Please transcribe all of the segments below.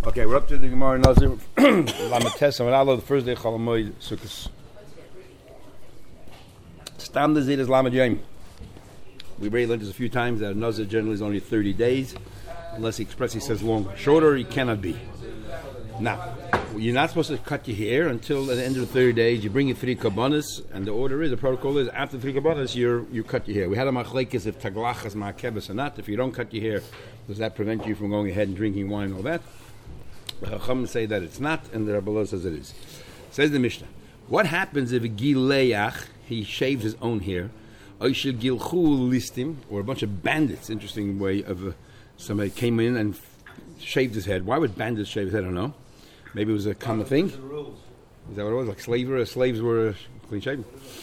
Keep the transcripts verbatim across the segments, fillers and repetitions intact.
Okay, we're up to the Gemara Nazir Lamates and Allah the first day Chalamoid Sukkos. Stam the Zid is Lamed Yom. We already learned this a few times that a Nazir generally is only thirty days, unless he expressly says longer. Shorter, he cannot be. Now, you're not supposed to cut your hair until the end of the thirty days. You bring your three kabbanas, and the order is, the protocol is, after three kabbanas, you you cut your hair. We had a machlekes if taglachas ma'akebes or not. If you don't cut your hair, does that prevent you from going ahead and drinking wine and all that? The Chacham say that it's not, and the Rabbalah says it is. Says the Mishnah, what happens if a gileach, he shaves his own hair, oishel gilchu listim, or a bunch of bandits, interesting way of uh, somebody came in and f- shaved his head. Why would bandits shave his head? I don't know. Maybe it was a common thing. Is that what it was? Like slavery, slaves were uh, clean shaven.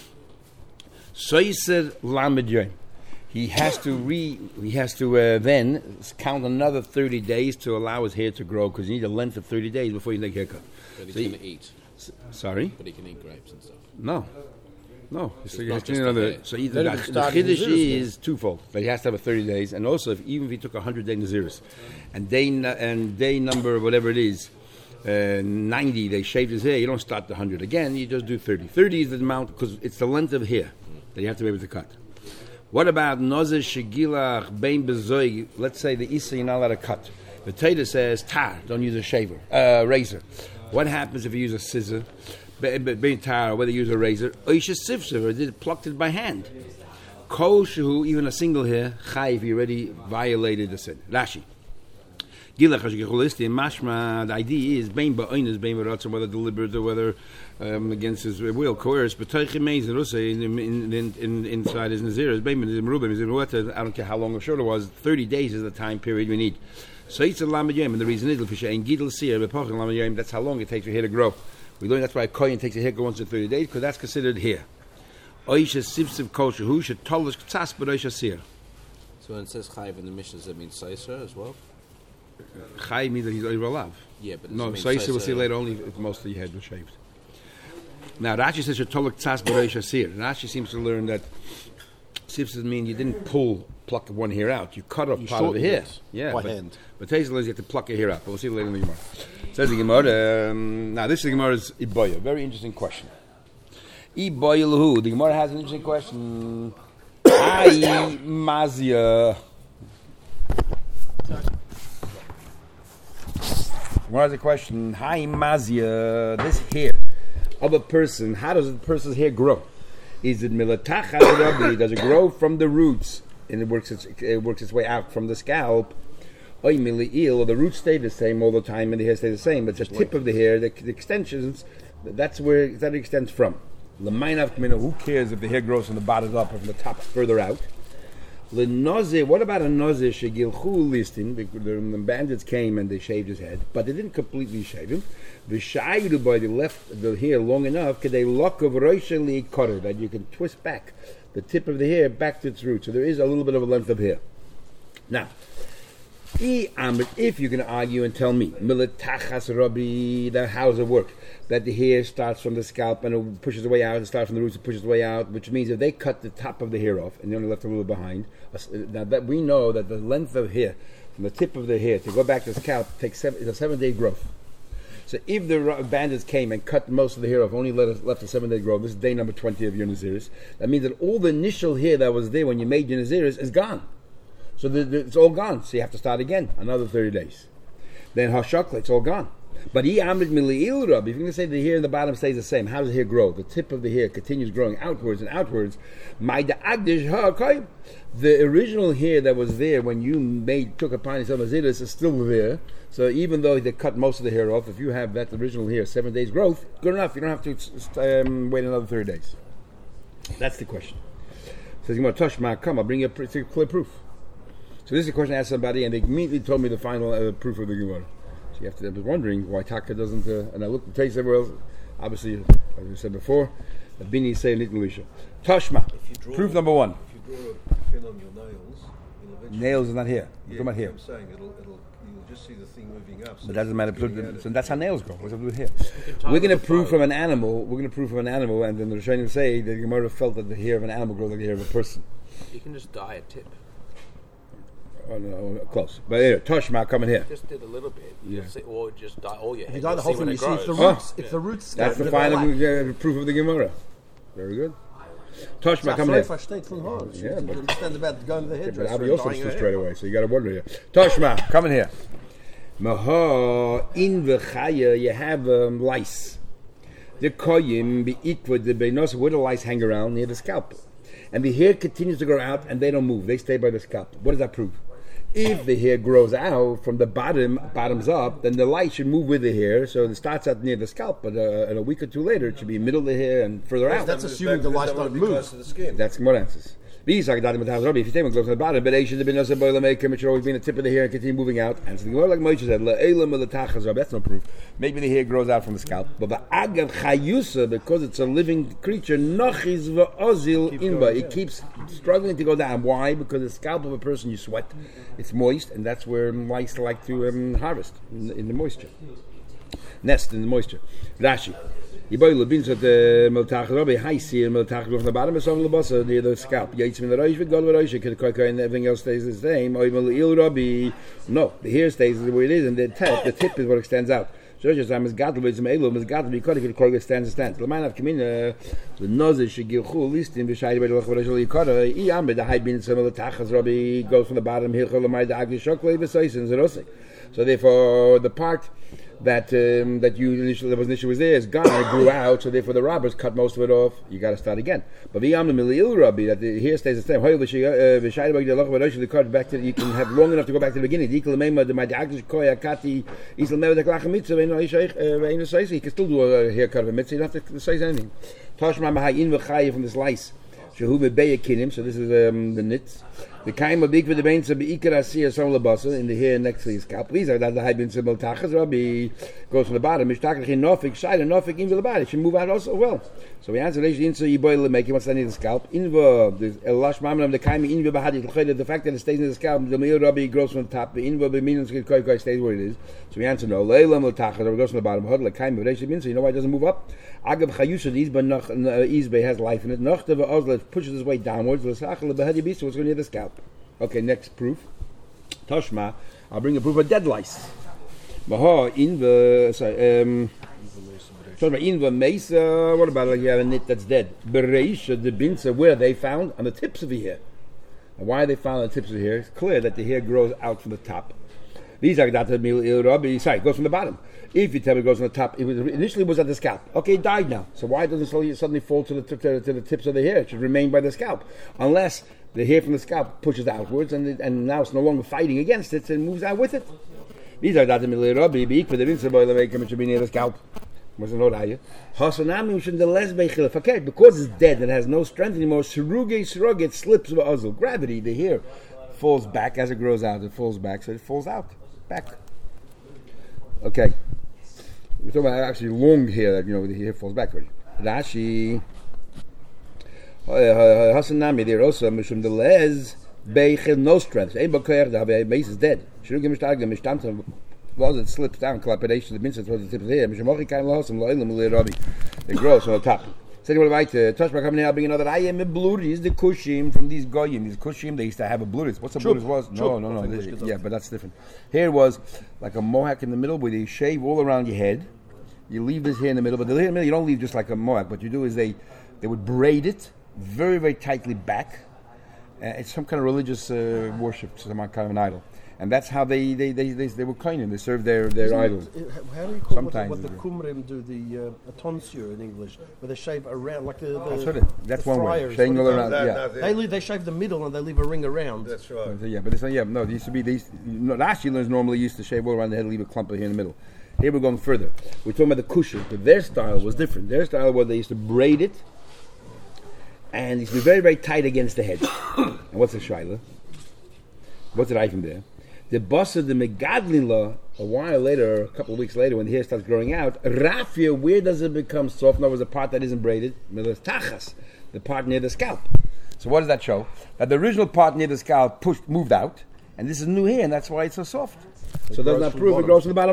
So he said, Lamed Yom. He has to re. He has to uh, then count another thirty days to allow his hair to grow, because you need a length of thirty days before you take a haircut. But he so can he, eat. S- sorry. But he can eat grapes and stuff. No, no. It's So, you not have to just another, the hair. so either Then the, it the starts chiddush Naziris is twofold. That he has to have a thirty days, and also if even if he took a hundred day naziris, and day n- and day number whatever it is. Uh, ninety, they shaved his hair. You don't start the one hundred again. You just do thirty. thirty is the amount because it's the length of hair that you have to be able to cut. What about nozeh shegilach bein bezoy? Let's say the isa you're not allowed to cut. The Torah says tar, don't use a shaver, uh, razor. What happens if you use a scissor? Bein tar, whether you use a razor, oisha sifsev, or did it plucked it by hand? Kol shehu, even a single hair, chayiv, you already violated the sin. Rashi. Gilach HaShegecholisti, mashma, the idea is, bein ba'oinus, bein ba'ratzon, whether deliberate or whether um, against his will, coerced, but toichim meins, and also in, in, in, in, inside his naziris, bein merubim, is in water, I don't care how long or short it was, thirty days is the time period we need. So it's a Lamed Yom, and the reason is, l'fisha, gidel sir, b'poch Lamed Yom, that's how long it takes your hair to grow. We learned that's why a kohen takes a haircut once in thirty days, because that's considered hair. Oisha sivsiv kol shehu, shetolish k'tzas, but oisha sir. So when it says chayiv in the Mishnah, does it mean seiser as well? Chai means that he's over alav. Yeah, but No, so we'll see later only if most of your head was shaved. Now Rashi says "Shetolok tzas b'reish hasir." Rashi seems to learn that sifs mean you didn't pull, pluck one hair out. You cut off You part of the hair. shortened it Yeah, by but, hand. But Teza says you have to pluck a hair out. But we'll see later in the Gemara. Says the Gemara. Um, now this is the Gemara's iboya. Very interesting question. Iboya lahu. The Gemara has an interesting question. Ai mazia. One has a question. Hi, Mazia. This hair of a person, how does a person's hair grow? Is it milatach? Does it grow from the roots and it works its it works its way out from the scalp? Or the roots stay the same all the time and the hair stay the same, but the tip of the hair, the, the extensions, that's where that extends from. Who cares if the hair grows from the bottom up or from the top further out? What about a nozeh shegilchu listing? The bandits came and they shaved his head, but they didn't completely shave him. V'shayru, by they left the hair long enough, could they lock of roishali cutter that you can twist back the tip of the hair back to its root. So there is a little bit of a length of hair. Now, if you're going to argue and tell me, milatachas rabbi, that how does it work? That the hair starts from the scalp and it pushes the way out, it starts from the roots, it pushes the way out, which means if they cut the top of the hair off and they only left a little behind, now that we know that the length of hair from the tip of the hair to go back to the scalp takes seven, is a seven-day growth. So if the bandits came and cut most of the hair off, only left, left a seven-day growth, this is day number twenty of your Naziris, that means that all the initial hair that was there when you made your Naziris is gone. So the, the, it's all gone. So you have to start again, another thirty days. Then hashakla, it's all gone. But he amrid mili'il rab. If you're going to say the hair in the bottom stays the same, how does the hair grow? The tip of the hair continues growing outwards and outwards. My da'agdish ha'akayim. The original hair that was there when you made took upon yourself Naziris is still there. So even though they cut most of the hair off, if you have that original hair, seven days growth, good enough. You don't have to um, wait another thirty days. That's the question. Says Gemara, Toshma, come, I'll bring you a pretty clear proof. So this is a question I asked somebody, and they immediately told me the final uh, proof of the Gemara. So you have to. I was wondering why Taka doesn't. Uh, and I looked at the taste everywhere else. Obviously, as I said before, the Bini say Nit Malisha. Toshma. Proof number one. If you draw a pin on your nails, it'll eventually. Nails is not here. Yeah, We're talking about here. I'm saying it'll, it'll, you'll just see the thing moving up. So But that doesn't matter. getting So out that's how of- nails grow. What's up with here? We're going to prove from an animal. We're going to prove from an animal, and then the Rishonim say that the Gemara felt that the hair of an animal grows like the hair of a person. You can just dye a tip. Oh, no, close. But anyway, Toshma coming here. Just did a little bit. Yeah. You see, or just dye all your If hair. you dye the You'll whole see thing, when you it see if the grows. roots, if the roots. That's the they're final black. uh, proof of the Gemara. Very good. Toshma That's coming right, here. if I stayed from home. Yeah, Yeah, but- understand about going to the But hairdresser. Abi and also dyeing her understood straight hair. away, so you got to wonder here. Toshma, coming here. Maha in v'chaya, you have um, lice. The koyim be equal the beinos where the lice hang around near the scalp, and the hair continues to grow out and they don't move. They stay by the scalp. What does that prove? If the hair grows out from the bottom, bottoms up, then the lice should move with the hair. So it starts out near the scalp, but uh, and a week or two later, it should be middle of the hair and further out. That's assuming the lice don't move. Close to the skin. That's more answers. These are If you take one close to the bottom, but they should have been also boiler maker, it should always be in the tip of the hair and continue moving out. And so the Gemara, like Moshe said, "Le'elam l'tachas," that's no proof. Maybe the hair grows out from the scalp, but the agav chayusa, because it's a living creature, nochiz v'ozil inba, it keeps struggling to go down. Why? Because the scalp of a person, you sweat, it's moist, and that's where lice like to um, harvest in, in the moisture, nest in the moisture. Rashi. Yiboy lebins at the meltach rabbi high see meltach from the bottom of some the boss near the scalp. Yates in the roish with god roish could quite and everything else stays the same. Oy mel il rabbi. No, the hair stays the way it is, and the tip, the tip is what extends out. So just I'm as god with some elum as god be cut if it stands stands. The man of coming the nose should give cool list in beside by the roish you cut. I am the high bin some meltach rabbi goes from the bottom here the my dag shokle besides in the rosy. So therefore the part that um, that you initially that was initially was there is gone, it grew out, so therefore the robbers cut most of it off. You got to start again. But the Yam Milil Rabbi that the hair stays the same. The cut back to you can have long enough to go back to the beginning. You can still do a haircut of a mitzvah. You don't have to say anything. Tashma Mahayin v'Chaya from this lice. Shehu bebeya kinim. So this is um, the nits. The kaim of big with the veins of the ikar asiyah some labasa in the hair next to his scalp. These are that the high bin symbol tachas. Rabbi goes from the bottom. Mishtachach in nofik side and nofik in the body. It should move out also well. So we answer the inside you boil make what's that in the scalp. Inva the elash mamam the kaim inva bahadi. The fact that it stays in the scalp, the meal Rabbi grows from the top. The inva b'minus koi koi stays where it is. So we answer no. Leilam l'tachas. Rabbi goes from the bottom. Hod the kaim of reish bin. So you know why it doesn't move up? Agav chayusha these but noch izbei has life in it. Noch the ozlet pushes his way downwards. L'sachal bahadi bis. So it's going near the scalp. Okay, next proof. Toshma, I'll bring a proof of dead lice. Maha in the sorry, um Toshma in the mesa. What about like you have a knit that's dead? Bereisha the binsa where they found on the tips of the hair. And why they found on the tips of the hair? It's clear that the hair grows out from the top. These are that mil rabbi. Sorry, it goes from the bottom. If you tell me it goes on the top, it was initially was at the scalp. Okay, it died now. So why doesn't it suddenly fall to the to, to, to the tips of the hair? It should remain by the scalp, unless the hair from the scalp pushes outwards, and it, and now it's no longer fighting against it, and moves out with it. These are that mil rabbi. Be equal the rinsa boy make it should be near the scalp. Was no raya. Hasanami should the less bechilaf. Okay, because it's dead and has no strength anymore. Shiruge shirug it slips with ozil. Gravity, the hair falls back as it grows out. It falls back, so it falls out back. Okay. We're talking about actually long hair that, you know, the hair falls backward. Rashi. Hasanami, there also, Mishum the Les, Beichel, no strength. Ein Bakoyer, the base is dead. Shirugim Mishtagim, Mishtamtam, was it slips down, collaboration, the mincet was the tip of the hair. Mishamochi kind of lost him, Loilam, Lir Rabbi. It grows on the top. Second one, right, Toshma coming here, bring another. I am a bluris, the kushim from these goyim. These kushim, they used to have a bluris. What's a bluris was? No, no, no. They, yeah, but that's different. Here was like a mohawk in the middle where they shave all around your head. You leave this hair in the middle, but the hair in the middle, you don't leave just like a mohawk. What you do is they, they would braid it very, very tightly back. Uh, it's some kind of religious uh, worship, some kind of an idol. And that's how they they they they, they were kohanim. They served their their Isn't idols. it- how do you call Sometimes what the, they what the Qumrim do, the uh, a tonsure in English, where they shave around, like the, the, That's what it- that's the one way. friars, Shaving what all do you around. call it? Yeah. That- that- They, leave, they shave the middle and they leave a ring around. That's right. So, yeah, but it's not. Yeah, no. They used to be. They used, no, Rashi learns normally used to shave all around the head, and leave a clump of hair in the middle. Here we're going further. We're talking about the kushim, but their style was different. Their style was they used to braid it, and it used to be very, very tight against the head. And what's a shaila? What's it from there? The boss of the Megadlin law, a while later, a couple of weeks later, when the hair starts growing out, Rafia, where does it become soft? No, it was the part that isn't braided, Tachas, the part near the scalp. So what does that show? That the original part near the scalp pushed, moved out, and this is new hair, and that's why it's so soft. So does grows not from prove the it grows from the bottom up.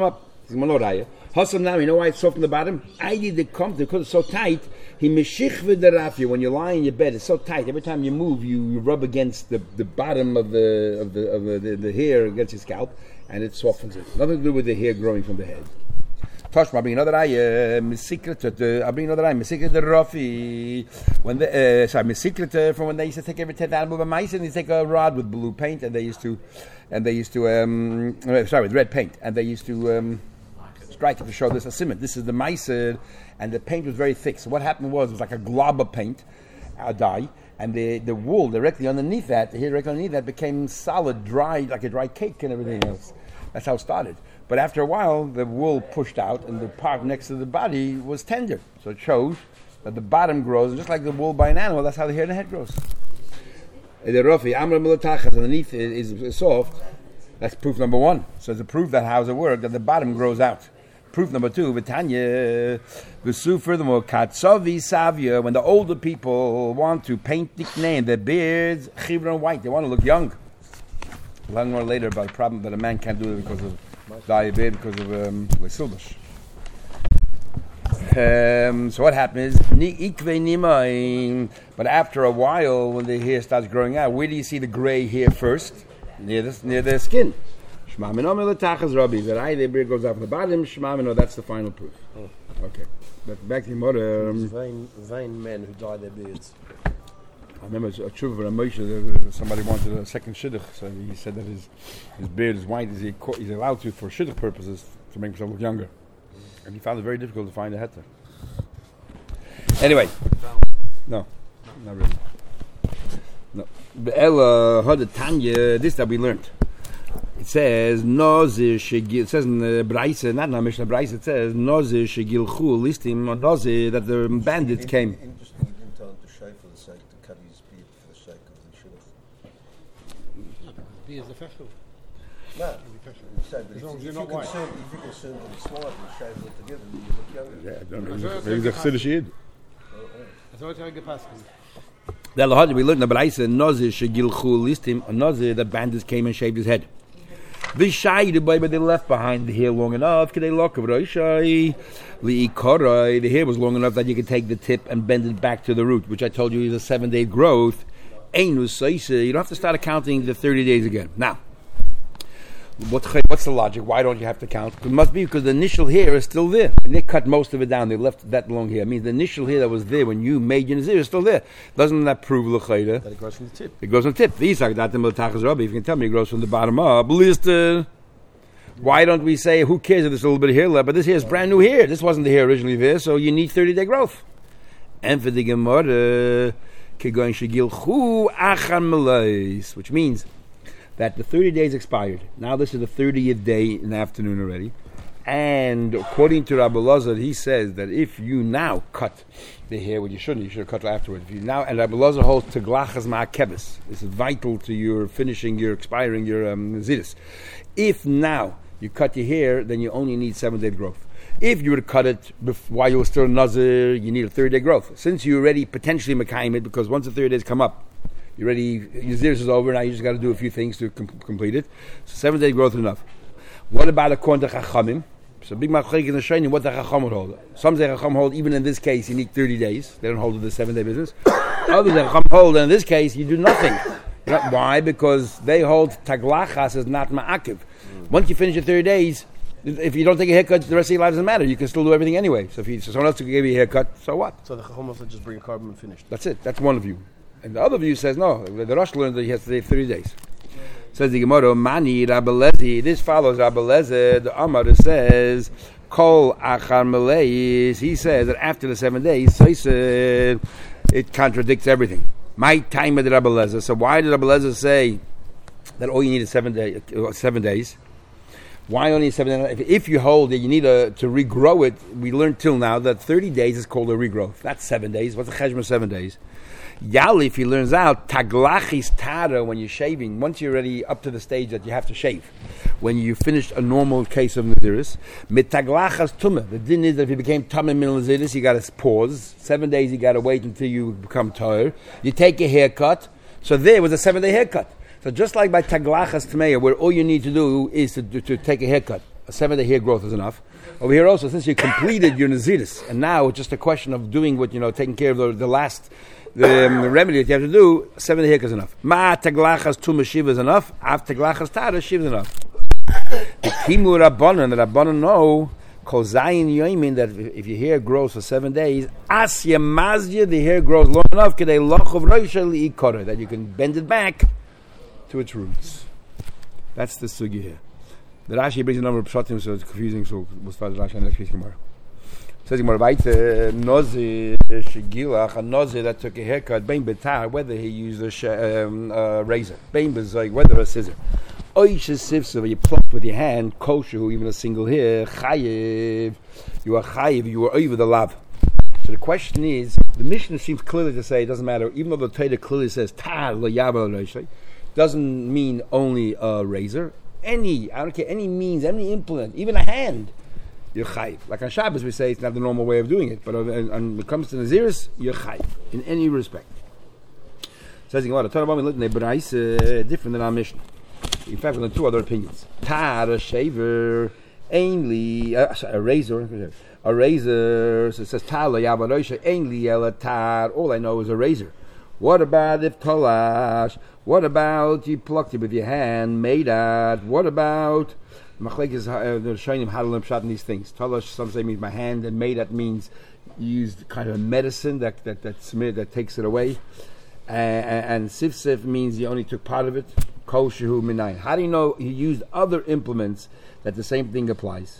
Hasam now, you know why it's soft from the bottom? I did the come because it's so tight. He meshich with the rafia. When you lie in your bed, it's so tight. Every time you move, you, you rub against the, the bottom of the of the of the, the, the hair against your scalp, and it softens it. Nothing to do with the hair growing from the head. Toshma, I bring another eye. Misiklet. I bring another eye. Misiklet the rafi. When the uh, sorry, misiklet from when they used to take every tenth animal of a mice and they take a rod with blue paint, and they used to, and they used to um sorry with red paint, and they used to um. strike it to show this a simon. This is the meiser, and the paint was very thick. So what happened was it was like a glob of paint, a dye, and the, the wool directly underneath that, the hair directly underneath that became solid, dry, like a dry cake and everything else. That's how it started. But after a while, the wool pushed out, and the part next to the body was tender. So it shows that the bottom grows, and just like the wool by an animal, that's how the hair in the head grows. The rofi, amra milatachas, underneath is, is soft. That's proof number one. So it's a proof that how it works, that the bottom grows out. Proof number two, Vitanya, Visu, furthermore, Katsovi Savia, when the older people want to paint nickname their beards, chivra and white, they want to look young. Learn more later about a problem that a man can't do it because of dye a beard, because of um, silbush. Um, so what happens? But after a while, when the hair starts growing out, where do you see the gray hair first? Near the, near the skin. That eye, the beard goes out from the bottom. Shmamino, that's the final proof. Oh. Okay. But back to the mother. Um, vain, vain men who dye their beards. I remember a tshuva for a Moshe, somebody wanted a second shidduch, so he said that his his beard is white, he, he's allowed to for shidduch purposes to make himself look younger. And he found it very difficult to find a heter. Anyway. No, not really. No. Be'ela had Tanya, this that we learned. It says Nozir Shegil. It says in the Braise, not in the Mishnah Braise. It says Nozir Shegilchu listim Nozir that the bandits came. Interesting, he didn't tell him to shave for the sake, to cut his beard for the sake of the shidduch. He is the festival. No, he said, but if, if, you're not concerned, if you're concerned with the slide and shave it together, then you look younger. Yeah, I don't know. Maybe the Chassidus Yid. That's what I get past. The Lahad we learned in the Braise Nozir Shegilchu listim Nozir that bandits came and shaved his head. The shy the boy, but they left behind the hair long enough. Could they lock of Roshai? The hair was long enough that you could take the tip and bend it back to the root, which I told you is a seven day growth. You don't have to start counting the thirty days again. Now, what, what's the logic? Why don't you have to count? It must be because the initial hair is still there. And they cut most of it down. They left that long hair. I mean, the initial hair that was there when you made your nazir is still there. Doesn't that prove l'chayda? That it grows from the tip. It grows from the tip. If you can tell me it grows from the bottom up, listen. Why don't we say, who cares if there's a little bit of hair left? But this hair is brand new hair. This wasn't the hair originally there, so you need thirty day growth. And for the Gemara, which means that the thirty days expired. Now this is the thirtieth day in the afternoon already. And according to Rabbi Lazar, he says that if you now cut the hair, well you shouldn't, you should have cut it afterwards. If you now, and Rabbi Lazar holds teglachas ma'akebes. This is vital to your finishing, your expiring, your um, zidus. If now you cut your hair, then you only need seven day growth. If you were to cut it bef- while you were still nazir, you need a thirty day growth. Since you already potentially mekayim it, because once the thirty days come up, you already, your ziris is over, now you just got to do a few things to com- complete it. So seven day growth is enough. What about according to Chachamim? So big machrik in the Shainim, what the Chacham would hold. Some say Chacham hold, even in this case, you need thirty days. They don't hold the seven day business. Others say Chacham hold, and in this case, you do nothing. You know, why? Because they hold taglachas is not ma'akiv. Once you finish your thirty days, if you don't take a haircut, the rest of your life doesn't matter. You can still do everything anyway. So if you, so someone else give you a haircut, so what? So the Chacham also just bring a carbon and finished. That's it. That's one view. And the other view says, no, the Rosh learned that he has to take thirty days. Says the Gemara, Mani Rabelezi. This follows Rabelezi. The Amar says, Kol Achar Meleis. He says that after the seven days, so he said, it contradicts everything. My time of the Rabelezi. So why did Rabelezi say that all you need is seven, day, seven days? Why only seven days? If, if you hold it, you need a, to regrow it. We learned till now that thirty days is called a regrowth. That's seven days. What's the cheshbon of seven days? Yali, if he learns out, taglachis tara, when you're shaving, once you're already up to the stage that you have to shave, when you finished a normal case of naziris, mit taglachas tumah. The din is that if you became tamim min naziris, you got to pause. Seven days you got to wait until you become tired. You take a haircut. So there was a seven day haircut. So just like by taglachas tmeya, where all you need to do is to, to, to take a haircut. a seven-day hair growth is enough. Over here also, since you completed your Naziris, and now it's just a question of doing what, you know, taking care of the, the last the, um, the remedy that you have to do, seven-day hair is enough. Ma taglachas tuma shiva is enough. Av taglachas tara shiva is enough. The kimu rabbanon, the rabbanon know, kol zayin yoimin, that if your hair grows for seven days, as yamazya, the hair grows long enough, kedei lochov roisha li'ikora, that you can bend it back to its roots. That's the sugi here. The Rashi brings a number of pshatim, so it's confusing, so we'll start the Rashi and next week's Gemara. Says Gemara, Baita, Nozi, Shigilach, a Nozi that took a haircut, Bein Betar, whether he used a sh- um, uh, razor, Bein Bezog, whether a scissor. Oish Sifsa, where you pluck with your hand, kosher, even a single hair, Chayiv, you are Chayiv, you are over the lav. So the question is, the Mishnah seems clearly to say it doesn't matter, even though the Torah clearly says, Tar lo yaba lo doesn't mean only a razor. Any, I don't care, any means, any implement, even a hand, you're chayiv. Like on Shabbos we say it's not the normal way of doing it, but when it comes to Naziris, you're chayiv, in any respect. Says the Gemara, Torah Bami Litnei B'rais, different than our Mishnah. In fact, we learn two other opinions. Tar, a shaver, ainly, uh, a razor, a razor, so it says tar lo yavarosha, ainly ela tar, all I know is a razor. What about if tolash? What about you plucked it with your hand, made out? What about machlek is the showing him how to learn pshat in these things. Tolash, some say means my hand, and made out means used kind of medicine that that that smear that takes it away. Uh, and sif sif means you only took part of it. Kol shehu minayin. How do you know he used other implements that the same thing applies?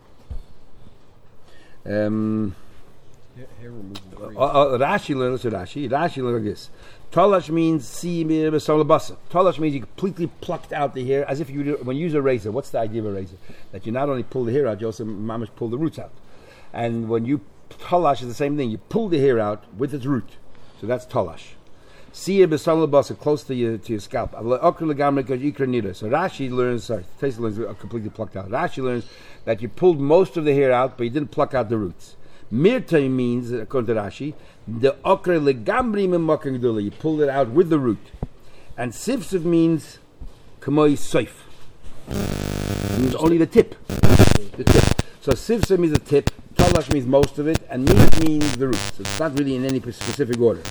Um. Hair removal. Uh, uh, Rashi learns Rashi. Rashi learns like this. Tolash means si b'solabasa. Tolash means you completely plucked out the hair, as if you when you use a razor. What's the idea of a razor? That you not only pull the hair out, you also mamish pull the roots out. And when you tolash is the same thing. You pull the hair out with its root. So that's tolash. Si b'solabasa, close to your to your scalp. So Rashi learns. Sorry, Taisa learns completely plucked out. Rashi learns that you pulled most of the hair out, but you didn't pluck out the roots. Mirtay means, according to Rashi, the okre legambri memakang dula. You pulled it out with the root. And sifsif means kamoi soif. Means only the tip. The tip. So sifsif means the tip, talash means most of it, and mirt means the root. So it's not really in any specific order.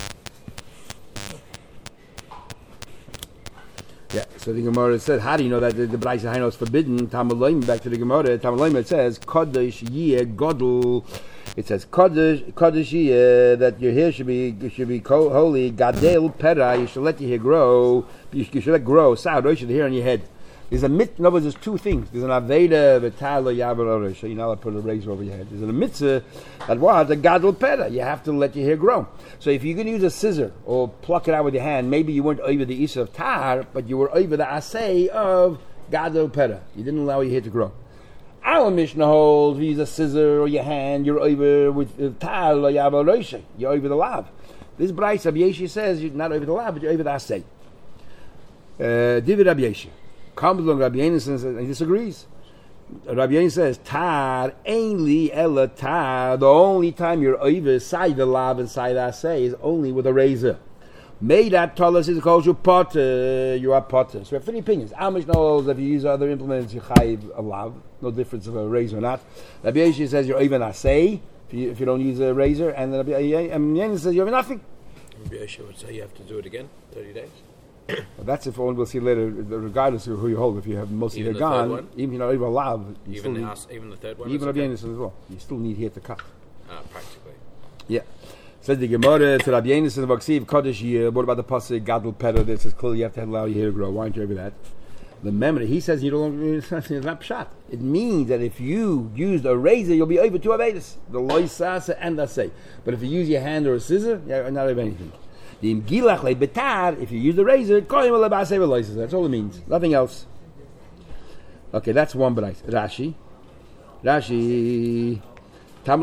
Yeah, so the Gemara said, how do you know that the, the Braisa Haino is forbidden? Tamaloim, back to the Gemara, Tamaloim, it says, Kodesh yeh godul. It says Kodesh Kodesh uh, that your hair should be should be holy. Gadel pera, you should let your hair grow. You should, you should let it grow. Sound, you should hair on your head. There's a mit. In other words, there's two things. There's an aveda v'tala yavar. So you're not allowed to put a razor over your head. There's a mitzvah that what a gadel pera. You have to let your hair grow. So if you're going to use a scissor or pluck it out with your hand, maybe you weren't over the isa of tar, but you were over the asay of gadel pera. You didn't allow your hair to grow. Our Mishnah holds, you use a scissor or your hand, you're over with tal or yavaroshe. You're over the lav. This Braisa, Rabbi Yeshi says, you're not over the lav, but you're over the asay. Divid Rabbi Yeshi. Comes along Rabbi Yeshi and he disagrees. Rabbi Yeshi says, tar, ainli ella tar. The only time you're over side the lav and side the asay is only with a razor. Made that taller is called you potter. You are potter. So we have three opinions. Our Mishnah holds if you use other implements, you chayiv a lav. No difference of a razor or not. Rabbi Yeshi says you're even asay if you, if you don't use a razor, and Rabbi Yeshi says you're even nothing. Rabbi Yeshi would say you have to do it again, thirty days. Well, that's if we'll see later, regardless of who you hold. If you have most even of your gone, one? even you know even a lav, you even still the need, house, even the third one. even Rabbi okay? Yeshi says as well. You still need hair to cut. Ah, practically. Yeah. Says the Gemara to Rabbi Yenis and the Vaksiv Kodesh Yeh. What about the pasuk Gadol Pera? This is clearly you have to allow your hair to grow. Why aren't you over that? The memory he says you don't. It's not pshat. It means that if you used a razor, you'll be over two avedis, the loisasa and the say. But if you use your hand or a scissor, you're not over anything. The imgilach le betar. If you use the razor, that's all it means. Nothing else. Okay, that's one. But Rashi, Rashi. Don't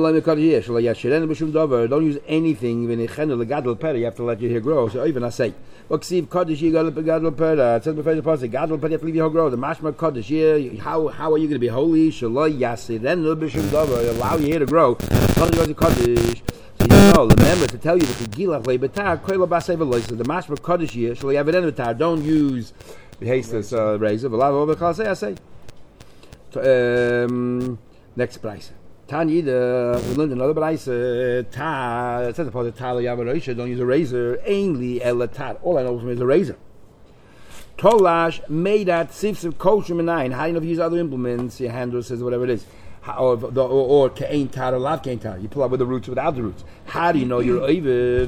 use anything. You have to let your hair grow. So even I say, Kodesh, you got to gadol pera. It says before the pasuk, gadol pera, you have to leave your hair grow. The mashma Kodesh, yeah. How how are you going to be holy? Shaloi yasiren b'shum davar. Allow your hair to grow. Kodesh. So you know, remember to tell you that the gilach le betar koila basei v'lois. The mashma Kodesh, yeah. Shaloi yaveren betar. Don't use the hasteless uh, razor. V'lav over chasei asay. Um, next price. Tanya, the we learned another price. Ta, it says the ta yavarosha. Don't use a razor. Ainly elatat. All I know from is a razor. Tolash made at sifs kosher nine. How do you know if you use other implements? Your handle says whatever it is. How, or or kain tar or lav kain tar. You pull out with the roots without the roots. How do you know you're oivid?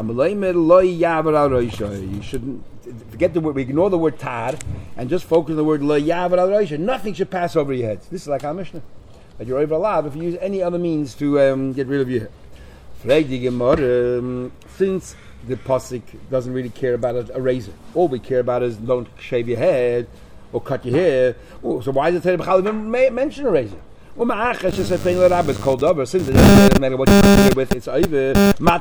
You shouldn't forget the word. We ignore the word tar and just focus on the word lo yavar al roisha. Nothing should pass over your heads. This is like our Mishnah. That you're over lav if you use any other means to um, get rid of your hair. Um, since the pasuk doesn't really care about a, a razor, all we care about is don't shave your head or cut your hair. Oh, so why does the Torah even mention a razor? Well, ma'achash is a thing that Rabbi is called over. Since it doesn't matter what you're doing with, it's over.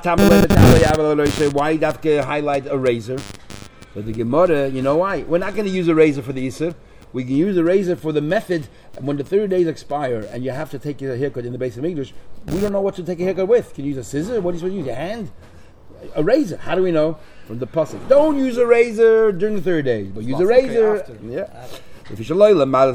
Why do you have to highlight a razor? So the Gemara, you know why? We're not going to use a razor for the Isser. We can use a razor for the method when the thirty days expire and you have to take your haircut in the base of English. We don't know what to take a haircut with. Can you use a scissor? What are you supposed to use? Your hand? A razor. How do we know? From the pasuk. Don't use a razor during the thirty days, but use a razor. Okay, yeah. If we would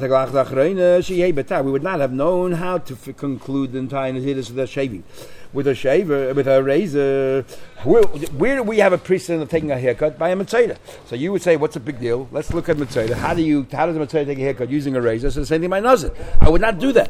not have known how to f- conclude the entire Nizidus with a shaving. With a shaver, with a razor. Where, where do we have a precedent of taking a haircut? By a Mitzvah. So you would say, what's the big deal? Let's look at Mitzvah. How do you, how does a Mitzvah take a haircut using a razor? So the same thing by Nazir. I would not do that.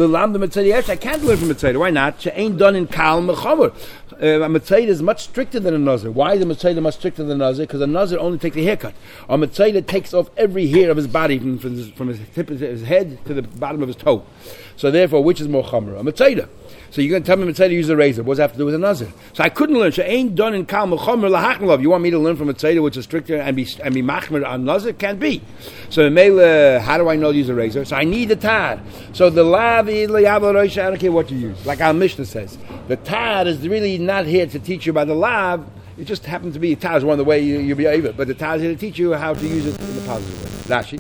I can't learn from Mitzvah. Why not? She ain't done in Kal Mechamer. A Mitzvah is much stricter than a Nazir. Why is a Mitzvah much stricter than a Nazir? Because a Nazir only takes a haircut. A Mitzvah takes off every hair of his body from, from, his, from his tip of his head to the bottom of his toe. So therefore, which is more Chomer? A Mitzvah. So you're going to tell me Mitzvah to use a razor. What does that have to do with a Nazir? So I couldn't learn. She ain't done in Kal Mechamer lahachnlov. You want me to learn from Mitzvah which is stricter and be and be machmer on Nazir? Can't be. So Mele, how do I know to use a razor? So I need the tar. So the lav I don't care what you use. Like our Mishnah says, the tar is really not here to teach you about the lav. It just happens to be tar is one of the way you, you'll be able. But the tar is here to teach you how to use it in the positive way. Rashi.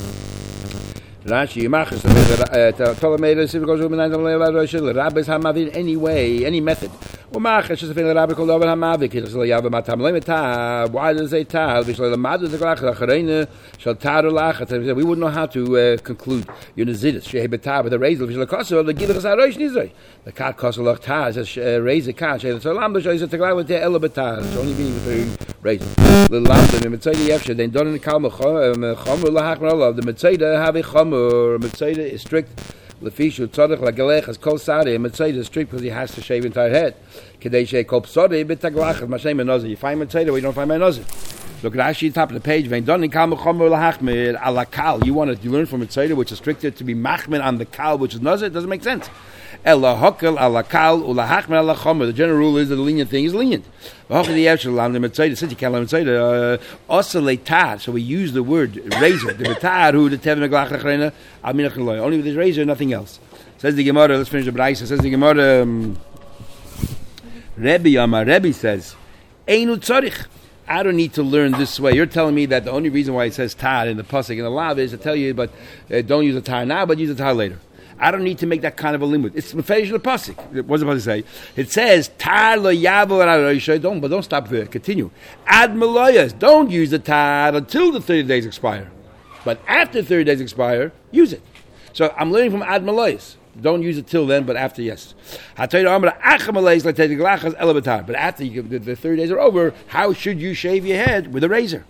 Rashi Yimachas Ptolemaios if it goes over nine Rabbis Hamavin any way, any method. Umachas is a thing that Rabbi called over Hamavik. It's like Yava Matam Lemeta. Why does they tell? Because the Madu the Glach Acharena shall Taru Lachat. We wouldn't know how to uh, conclude Unizidus. Shehebetar with a razor, which is the Kosovo, the Gilach Sarosh Nizray. The Kat Kosovo Taz as a razor cat. Shehebetar Salam, the Shoyz the Glach with the Elabetar. It's only being with the razor. The Lambda, the Mitzvah Yefsha, they done in the Kalma Chomer Lahachmer, the Mitzvah have a Chomer. Or Mitzvah is strict. Lefishu tzadich lagalech as kol sari. Mitzvah is strict because he has to shave entire head. Kedei shei kol psori b'taglach mashem menazir. You find Mitzvah, or you don't find menazir. Look at Rashi, top of the page. Vein done in kal mechomer lahachmir ala kal. You want to learn from Mitzvah, which is stricter, to be machmir on the kal, which is nazir. It doesn't make sense. Ela hokel ala kal ulahachmir ala chomer. The general rule is that the lenient thing is lenient. Since you can't learn Mitzvah, oscillate tar. So we use the word razor. The tar who the tevin glach achrena. Only with this razor, nothing else. Says the Gemara. Let's finish the Braisa. Says the Gemara. Um, Rebbe Amar. Rebbe says, Einu tzarich. I don't need to learn this way. You're telling me that the only reason why it says tar in the pasuk in the lav is to tell you, but uh, don't use the tar now, but use the tar later. I don't need to make that kind of a limit. It's meferish the pasuk. What's it supposed to say? It says tar lo yavo ra'roishay. Don't, but don't stop there. Continue. Ad meloyas. Don't use the tar until the thirty days expire. But after thirty days expire, use it. So I'm learning from ad meloyas. Don't use it till then, but after, yes. But after you, the, the thirty days are over, how should you shave your head? With a razor.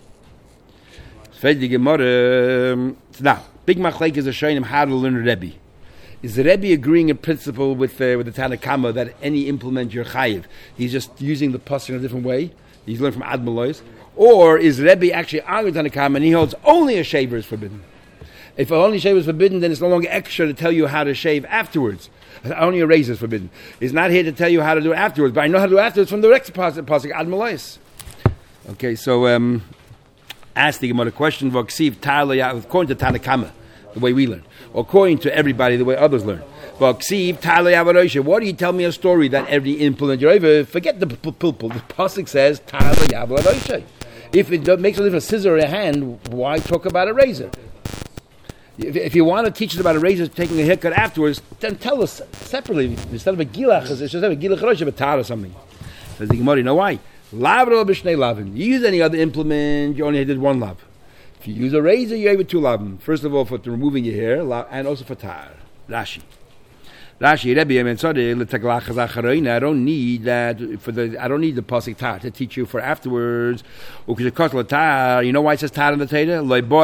Now, big machlek is a shayim how to learn Rebbe. Is the Rebbe agreeing in principle with uh, with the Tanna Kama that any implement you're chayiv? He's just using the pasuk in a different way. He's learned from Ad Malois. Or is Rebbe actually arguing Tanna Kama and he holds only a shaver is forbidden? If only shave is forbidden, then it's no longer extra to tell you how to shave afterwards. Only a razor is forbidden. It's not here to tell you how to do it afterwards, but I know how to do it afterwards from the next pasuk Ad Malois. Okay, so um, ask the Gemara question. According to Tanna Kama, the way we learn, according to everybody, the way others learn. What do you tell me a story that every implement you're over? Forget the pulpul. The pasuk says if it makes a difference, a scissor or a hand, why talk about a razor? If, if you want to teach us about a razor taking a haircut afterwards, then tell us separately. Instead of a gilach, it should have a gilach rosh, a tar or something. Says the Gemara, you know why? Lav ro b'shnei lavim. You use any other implement, you only did one lav. If you use a razor, you're able to lavin. First of all, for removing your hair, and also for tar. Rashi. Rashi, Rebbe, I don't need that for the. I don't need the pasuk tar to teach you for afterwards. You know why it says tar in the Torah?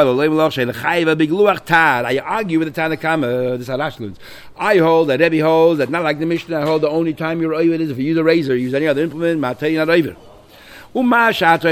I argue with the Tanakama. This is Rashi. I hold that Rebbe holds that not like the Mishnah. I hold the only time you're over it is if you use a razor, use any other implement. Matei not over. So how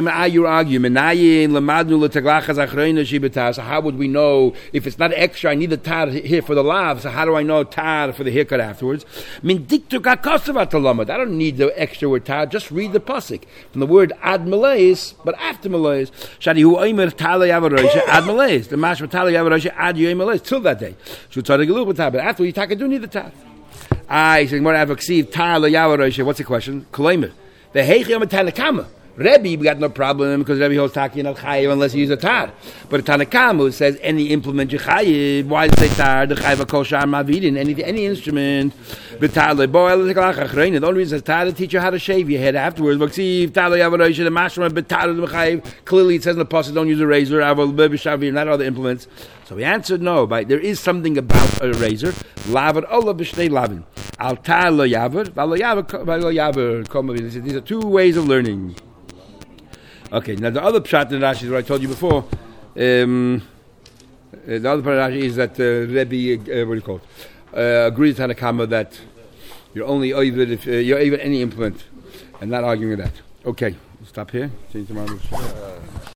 would we know if it's not extra? I need the tar here for the lav. So how do I know tar for the haircut afterwards? I don't need the extra word tar. Just read the pasuk from the word ad malays, but after malays. Shadi hu oimer tala yavarosha ad malays. The mash tala yavarosha ad yoy malays till that day. So tzad a with tar, but after you take, I do need the tar. I say more avaksiv tala yavarosha. What's the question? Koloimer the heichiyam tanakama. Rebbe, we got no problem because Rebbe holds taki not chayiv unless you use a tar. But Tanakamu says any implement you chayiv. Why does it say tar? The chayiv kol shar mavidin. Any any instrument. But tar leboel the only reason it's tar to teach you how to shave your head afterwards. Vaksiv tar leyavarosh the mashma but tar the chayiv. Clearly it says in the pasuk don't use a razor. Aval bebe shavir not other implements. So we answered no. But there is something about a razor. Lavar olah b'shnei lavin. Al tar lo yaver. Val lo yaver. Val lo yaver. These are two ways of learning. Okay, now the other pshat in Rashi is what I told you before. Um, uh, the other part of Rashi is that uh, Rebbe, uh, what do you call it, uh, agrees with Tanakama that you're only over if uh, you're over any implement, and not arguing with that. Okay, stop here. Change tomorrow.